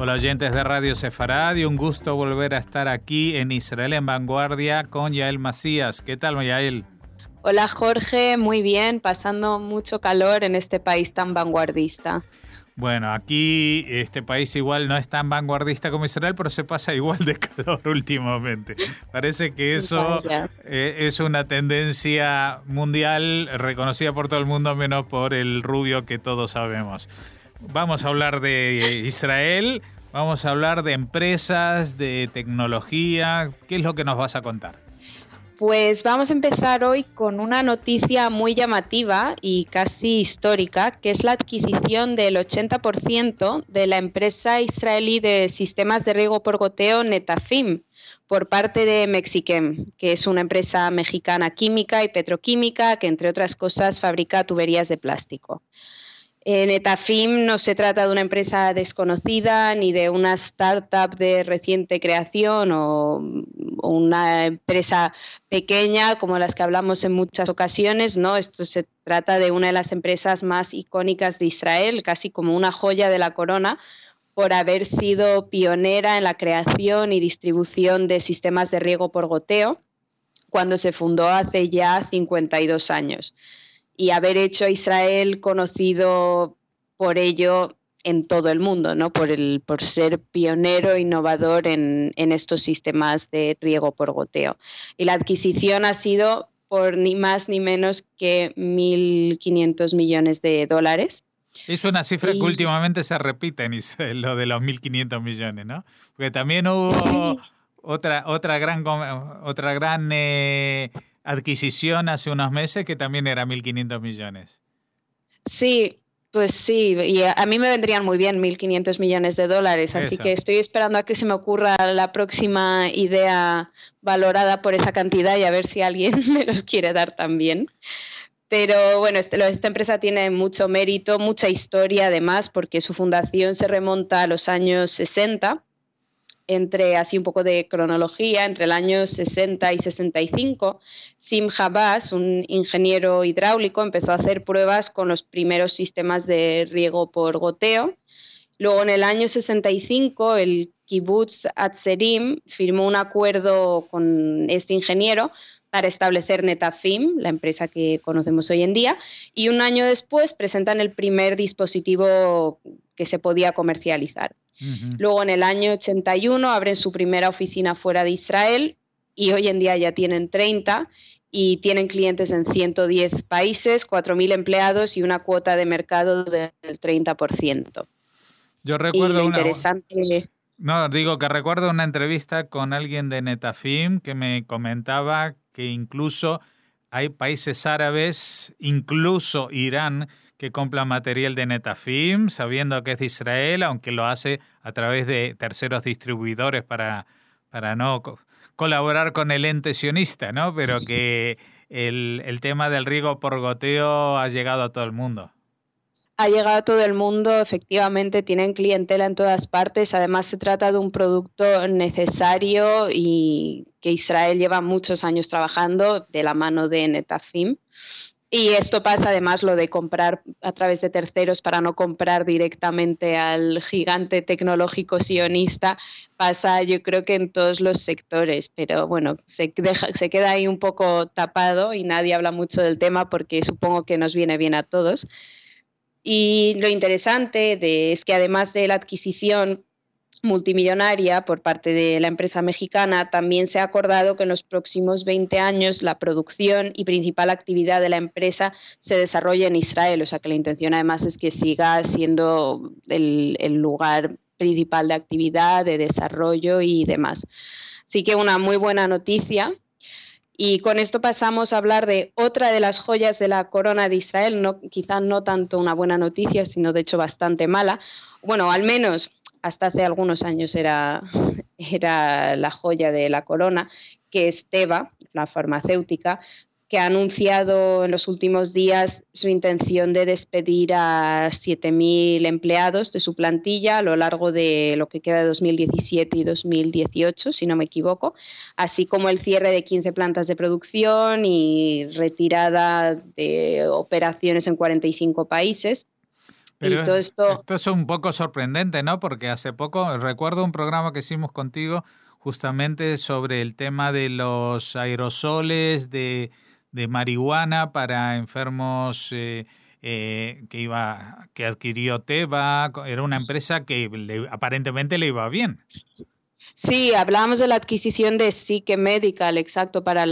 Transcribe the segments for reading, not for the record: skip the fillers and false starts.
Hola oyentes de Radio Sefarad, un gusto volver a estar aquí en Israel en Vanguardia con Yael Macías. ¿Qué tal, Yael? Hola Jorge, muy bien, pasando mucho calor en este país tan vanguardista. Bueno, aquí este país igual no es tan vanguardista como Israel, pero se pasa igual de calor últimamente. Parece que eso es una tendencia mundial reconocida por todo el mundo, menos por el rubio que todos sabemos. Vamos a hablar de Israel, vamos a hablar de empresas, de tecnología. ¿Qué es lo que nos vas a contar? Pues vamos a empezar hoy con una noticia muy llamativa y casi histórica, que es la adquisición del 80% de la empresa israelí de sistemas de riego por goteo Netafim por parte de Mexichem, que es una empresa mexicana química y petroquímica que, entre otras cosas, fabrica tuberías de plástico. Netafim no se trata de una empresa desconocida ni de una startup de reciente creación o una empresa pequeña como las que hablamos en muchas ocasiones, no, esto se trata de una de las empresas más icónicas de Israel, casi como una joya de la corona, por haber sido pionera en la creación y distribución de sistemas de riego por goteo cuando se fundó hace ya 52 años. Y haber hecho a Israel conocido por ello en todo el mundo, ¿no? Por ser pionero, innovador en estos sistemas de riego por goteo. Y la adquisición ha sido por ni más ni menos que 1.500 millones de dólares. Es una cifra que últimamente se repite en Israel, lo de los 1.500 millones, ¿no? Porque también hubo otra gran adquisición hace unos meses que también era 1.500 millones. Sí, pues sí, y a mí me vendrían muy bien 1.500 millones de dólares, así que estoy esperando a que se me ocurra la próxima idea valorada por esa cantidad y a ver si alguien me los quiere dar también. Pero bueno, esta empresa tiene mucho mérito, mucha historia además, porque su fundación se remonta a los años 60, así un poco de cronología, entre el año 60 y 65, Simcha Bas, un ingeniero hidráulico, empezó a hacer pruebas con los primeros sistemas de riego por goteo. Luego, en el año 65, el Kibbutz Atzerim firmó un acuerdo con este ingeniero para establecer Netafim, la empresa que conocemos hoy en día, y un año después presentan el primer dispositivo que se podía comercializar. Uh-huh. Luego, en el año 81, abren su primera oficina fuera de Israel y hoy en día ya tienen 30 y tienen clientes en 110 países, 4.000 empleados y una cuota de mercado del 30%. Yo recuerdo recuerdo una entrevista con alguien de Netafim que me comentaba que incluso hay países árabes, incluso Irán, que compra material de Netafim, sabiendo que es de Israel, aunque lo hace a través de terceros distribuidores para no colaborar con el ente sionista, ¿no? Pero que el tema del riego por goteo ha llegado a todo el mundo. Ha llegado a todo el mundo, efectivamente, tienen clientela en todas partes. Además, se trata de un producto necesario y que Israel lleva muchos años trabajando de la mano de Netafim. Y esto pasa además lo de comprar a través de terceros para no comprar directamente al gigante tecnológico sionista, pasa yo creo que en todos los sectores, pero bueno, se queda ahí un poco tapado y nadie habla mucho del tema porque supongo que nos viene bien a todos. Y lo interesante es que además de la adquisición multimillonaria por parte de la empresa mexicana, también se ha acordado que en los próximos 20 años la producción y principal actividad de la empresa se desarrolle en Israel, o sea que la intención además es que siga siendo el lugar principal de actividad, de desarrollo y demás. Así que una muy buena noticia. Y con esto pasamos a hablar de otra de las joyas de la corona de Israel, quizás no tanto una buena noticia, sino de hecho bastante mala. Bueno, al menos hasta hace algunos años era la joya de la corona, que es Teva, la farmacéutica, que ha anunciado en los últimos días su intención de despedir a 7.000 empleados de su plantilla a lo largo de lo que queda de 2017 y 2018, si no me equivoco, así como el cierre de 15 plantas de producción y retirada de operaciones en 45 países. Pero Y todo esto... esto es un poco sorprendente, ¿no? Porque hace poco recuerdo un programa que hicimos contigo justamente sobre el tema de los aerosoles de marihuana para enfermos que adquirió Teva. Era una empresa que aparentemente le iba bien. Sí, hablábamos de la adquisición de Psyche Medical, exacto, para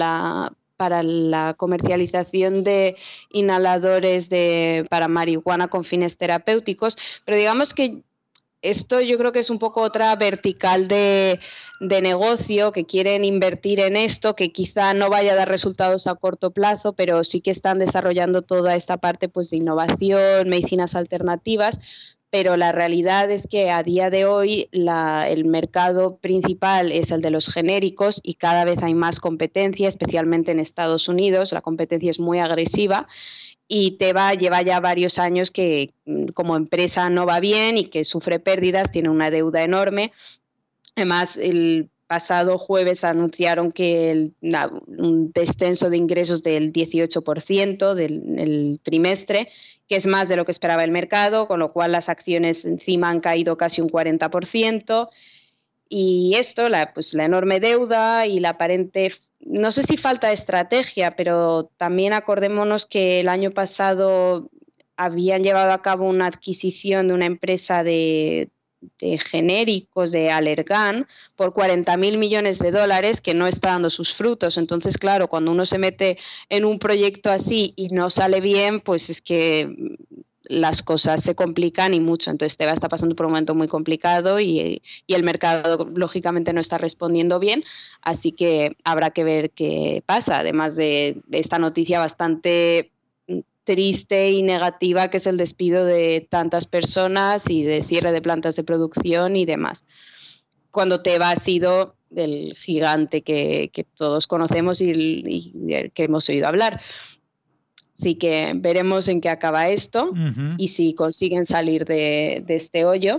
la comercialización de inhaladores para marihuana con fines terapéuticos, pero digamos que esto yo creo que es un poco otra vertical de negocio, que quieren invertir en esto, que quizá no vaya a dar resultados a corto plazo, pero sí que están desarrollando toda esta parte pues, de innovación, medicinas alternativas. Pero la realidad es que a día de hoy el mercado principal es el de los genéricos y cada vez hay más competencia, especialmente en Estados Unidos. La competencia es muy agresiva y Teva lleva ya varios años que como empresa no va bien y que sufre pérdidas, tiene una deuda enorme. Además, el pasado jueves anunciaron que un descenso de ingresos del 18% del trimestre, que es más de lo que esperaba el mercado, con lo cual las acciones encima han caído casi un 40%. Y esto, pues la enorme deuda y la aparente, no sé si falta de estrategia, pero también acordémonos que el año pasado habían llevado a cabo una adquisición de una empresa de genéricos de Allergan por 40.000 millones de dólares que no está dando sus frutos. Entonces, claro, cuando uno se mete en un proyecto así y no sale bien, pues es que las cosas se complican y mucho. Entonces Teva está pasando por un momento muy complicado y el mercado lógicamente no está respondiendo bien, así que habrá que ver qué pasa, además de esta noticia bastante triste y negativa que es el despido de tantas personas y de cierre de plantas de producción y demás. Cuando Teva ha sido el gigante que todos conocemos y que hemos oído hablar. Así que veremos en qué acaba esto y si consiguen salir de este hoyo.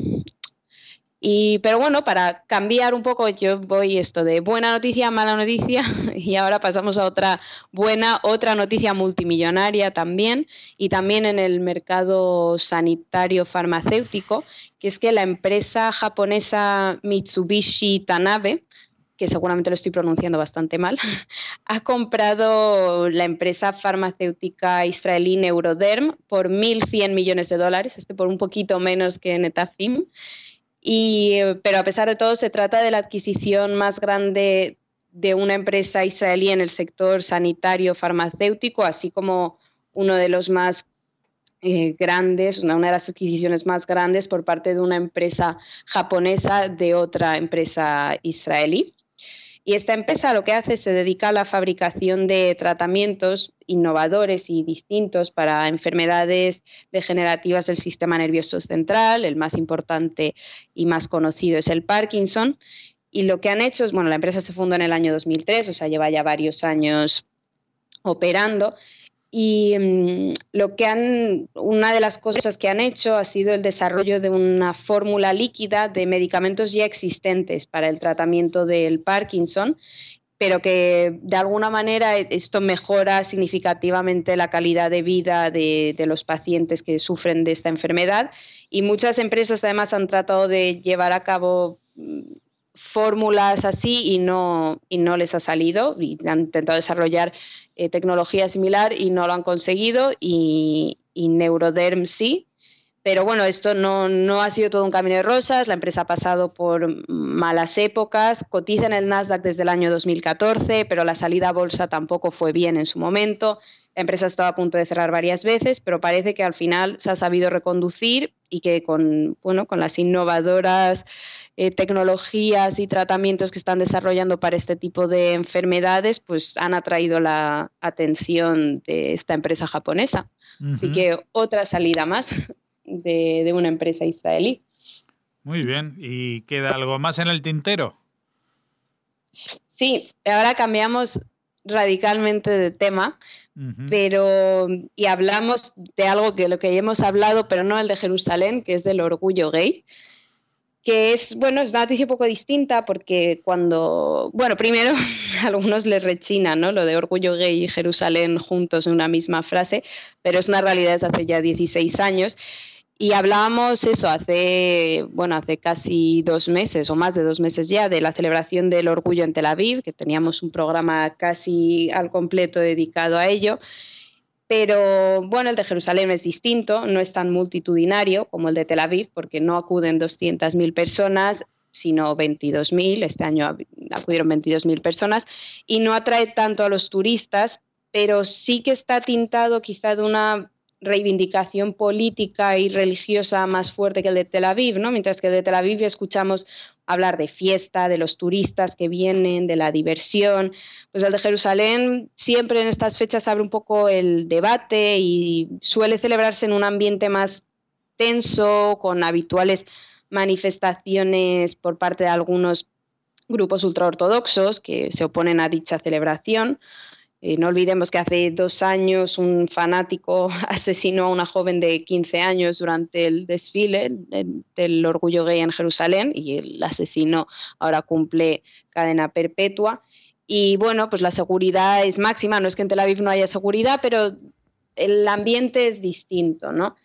Pero bueno, para cambiar un poco, yo voy esto de buena noticia, mala noticia, y ahora pasamos a otra noticia multimillonaria también, y también en el mercado sanitario farmacéutico, que es que la empresa japonesa Mitsubishi Tanabe, que seguramente lo estoy pronunciando bastante mal, ha comprado la empresa farmacéutica israelí Neuroderm por 1.100 millones de dólares, por un poquito menos que Netafim. Pero a pesar de todo se trata de la adquisición más grande de una empresa israelí en el sector sanitario farmacéutico, así como uno de los más grandes, una de las adquisiciones más grandes por parte de una empresa japonesa de otra empresa israelí. Y esta empresa lo que hace se dedica a la fabricación de tratamientos innovadores y distintos para enfermedades degenerativas del sistema nervioso central. El más importante y más conocido es el Parkinson. Y lo que han hecho es, la empresa se fundó en el año 2003, o sea, lleva ya varios años operando. Y una de las cosas que han hecho ha sido el desarrollo de una fórmula líquida de medicamentos ya existentes para el tratamiento del Parkinson, pero que de alguna manera esto mejora significativamente la calidad de vida de los pacientes que sufren de esta enfermedad. Y muchas empresas además han tratado de llevar a cabo fórmulas así y no les ha salido, y han intentado desarrollar tecnología similar y no lo han conseguido, y Neuroderm sí. Pero bueno, esto no ha sido todo un camino de rosas. La empresa ha pasado por malas épocas, cotiza en el Nasdaq desde el año 2014, pero la salida a bolsa tampoco fue bien en su momento. La empresa estaba a punto de cerrar varias veces, pero parece que al final se ha sabido reconducir y que con las innovadoras tecnologías y tratamientos que están desarrollando para este tipo de enfermedades, pues han atraído la atención de esta empresa japonesa. Así que otra salida más de una empresa israelí. Muy bien. ¿Y queda algo más en el tintero? Sí, ahora cambiamos radicalmente de tema, y hablamos de algo que lo que ya hemos hablado, pero no el de Jerusalén, que es del orgullo gay, que es una noticia un poco distinta porque primero a algunos les rechina, ¿no?, lo de orgullo gay y Jerusalén juntos en una misma frase, pero es una realidad desde hace ya 16 años. Y hablábamos eso hace casi 2 meses o más de 2 meses ya de la celebración del orgullo en Tel Aviv, que teníamos un programa casi al completo dedicado a ello. Pero bueno, el de Jerusalén es distinto, no es tan multitudinario como el de Tel Aviv, porque no acuden 200.000 personas, sino 22.000. Este año acudieron 22.000 personas y no atrae tanto a los turistas, pero sí que está tintado quizá de una reivindicación política y religiosa más fuerte que el de Tel Aviv, ¿no? Mientras que el de Tel Aviv escuchamos hablar de fiesta, de los turistas que vienen, de la diversión. Pues el de Jerusalén siempre en estas fechas abre un poco el debate y suele celebrarse en un ambiente más tenso, con habituales manifestaciones por parte de algunos grupos ultraortodoxos que se oponen a dicha celebración. No olvidemos que hace 2 años un fanático asesinó a una joven de 15 años durante el desfile del Orgullo Gay en Jerusalén y el asesino ahora cumple cadena perpetua. Y bueno, pues la seguridad es máxima, no es que en Tel Aviv no haya seguridad, pero el ambiente es distinto, ¿no?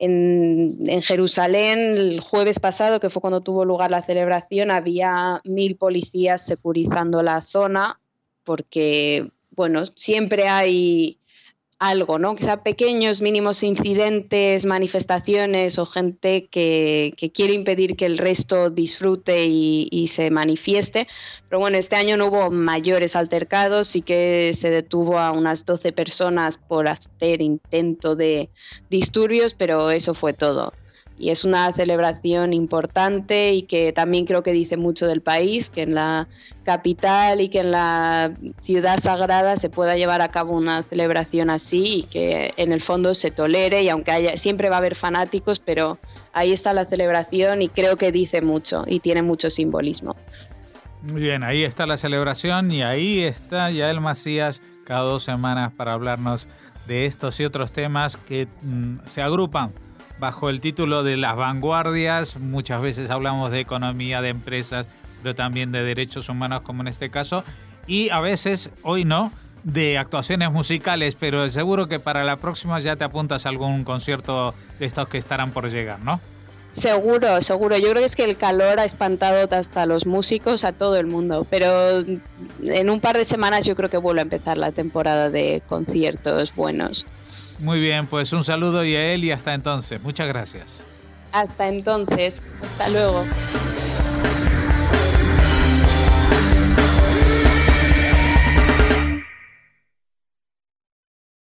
En Jerusalén, el jueves pasado, que fue cuando tuvo lugar la celebración, había 1.000 policías securizando la zona porque bueno, siempre hay algo, ¿no? Quizá pequeños, mínimos incidentes, manifestaciones o gente que quiere impedir que el resto disfrute y se manifieste. Pero bueno, este año no hubo mayores altercados, sí que se detuvo a unas 12 personas por hacer intento de disturbios, pero eso fue todo. Y es una celebración importante y que también creo que dice mucho del país, que en la capital y que en la ciudad sagrada se pueda llevar a cabo una celebración así y que en el fondo se tolere, y aunque siempre va a haber fanáticos, pero ahí está la celebración y creo que dice mucho y tiene mucho simbolismo. Muy bien, ahí está la celebración y ahí está Yael Macías cada 2 semanas para hablarnos de estos y otros temas que se agrupan bajo el título de las vanguardias. Muchas veces hablamos de economía, de empresas, pero también de derechos humanos, como en este caso. Y a veces, hoy no, de actuaciones musicales, pero seguro que para la próxima ya te apuntas a algún concierto de estos que estarán por llegar, ¿no? Seguro, seguro. Yo creo que es que el calor ha espantado hasta a los músicos, a todo el mundo. Pero en un par de semanas yo creo que vuelve a empezar la temporada de conciertos buenos. Muy bien, pues un saludo, Yael, y hasta entonces. Muchas gracias. Hasta entonces. Hasta luego.